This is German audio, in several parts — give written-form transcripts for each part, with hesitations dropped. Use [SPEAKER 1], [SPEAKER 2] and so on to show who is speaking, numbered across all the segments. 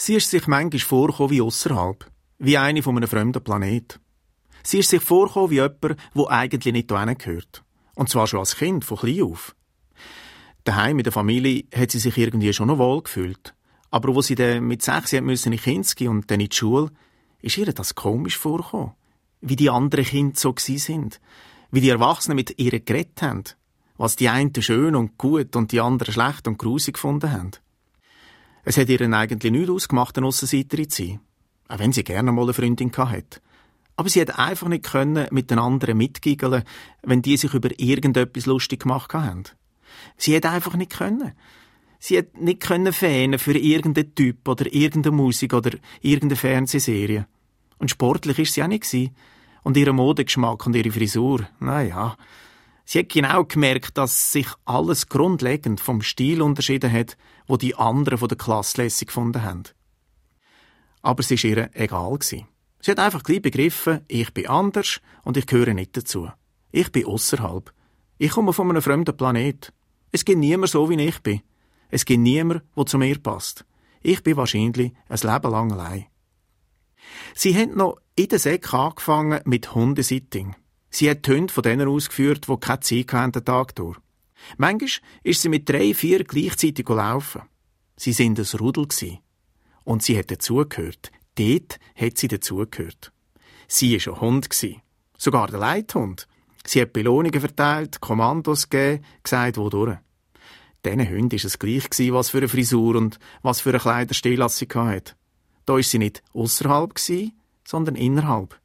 [SPEAKER 1] Sie ist sich manchmal vorgekommen wie ausserhalb, wie eine von einem fremden Planet. Sie ist sich vorgekommen wie jemand, der eigentlich nicht hierhin gehört. Und zwar schon als Kind, von klein auf. Daheim mit der Familie hat sie sich irgendwie schon noch wohl gefühlt. Aber wo sie dann mit 6 musste in Kinski und dann in die Schule, ist ihr das komisch vorgekommen. Wie die anderen Kinder so sind. Wie die Erwachsenen mit ihr geredet haben. Was die einen schön und gut und die anderen schlecht und grusig gefunden haben. Es hat ihr eigentlich nichts ausgemacht, eine Aussenseiterin zu sein. Auch wenn sie gerne mal eine Freundin hatte. Aber sie hat einfach nicht können mit den anderen mitgiggeln, wenn die sich über irgendetwas lustig gemacht haben. Sie hat einfach nicht können. Sie hat nicht können fähnen für irgendeinen Typ oder irgendeine Musik oder irgendeine Fernsehserie. Und sportlich war sie auch nicht. Und ihr Modegeschmack und ihre Frisur, naja. Sie hat genau gemerkt, dass sich alles grundlegend vom Stil unterschieden hat, wo die anderen von der Klasse lässig gefunden haben. Aber es war ihr egal. Sie hat einfach gleich begriffen, ich bin anders und ich gehöre nicht dazu. Ich bin ausserhalb. Ich komme von einem fremden Planet. Es gibt niemand so, wie ich bin. Es gibt niemand, der zu mir passt. Ich bin wahrscheinlich ein Leben lang allein. Sie hat noch in der Säcke angefangen mit Hundesitting. Sie hat die Hunde von denen ausgeführt, die keine Zeit hatten den Tag durch. Manchmal ist sie mit 3, 4 gleichzeitig gelaufen. Sie waren ein Rudel. Und sie hat dazugehört. Dort hat sie dazugehört. Sie war ein Hund. Sogar der Leithund. Sie hat Belohnungen verteilt, Kommandos gegeben, gesagt, wodurch. Diesen Hunden war es gleich, was für eine Frisur und was für einen Kleiderstil sie hatte. Da war sie nicht ausserhalb, sondern innerhalb.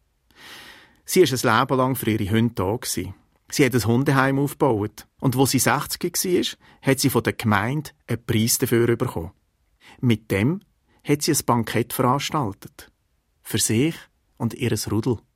[SPEAKER 1] Sie war ein Leben lang für ihre Hunde da. Sie hat ein Hundeheim aufgebaut. Und wo sie 60 war, hat sie von der Gemeinde einen Preis dafür bekommen. Mit dem hat sie ein Bankett veranstaltet. Für sich und ihr Rudel.